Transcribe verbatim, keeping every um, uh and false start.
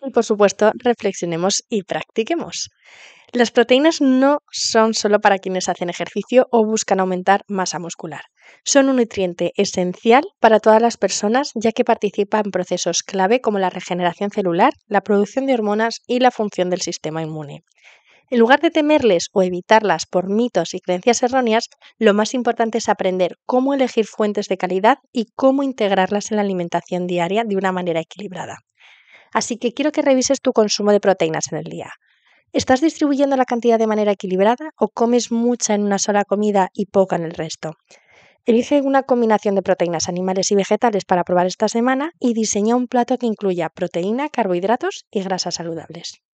Y por supuesto, reflexionemos y practiquemos. Las proteínas no son solo para quienes hacen ejercicio o buscan aumentar masa muscular. Son un nutriente esencial para todas las personas ya que participa en procesos clave como la regeneración celular, la producción de hormonas y la función del sistema inmune. En lugar de temerles o evitarlas por mitos y creencias erróneas, lo más importante es aprender cómo elegir fuentes de calidad y cómo integrarlas en la alimentación diaria de una manera equilibrada. Así que quiero que revises tu consumo de proteínas en el día. ¿Estás distribuyendo la cantidad de manera equilibrada o comes mucha en una sola comida y poca en el resto? Elige una combinación de proteínas animales y vegetales para probar esta semana y diseña un plato que incluya proteína, carbohidratos y grasas saludables.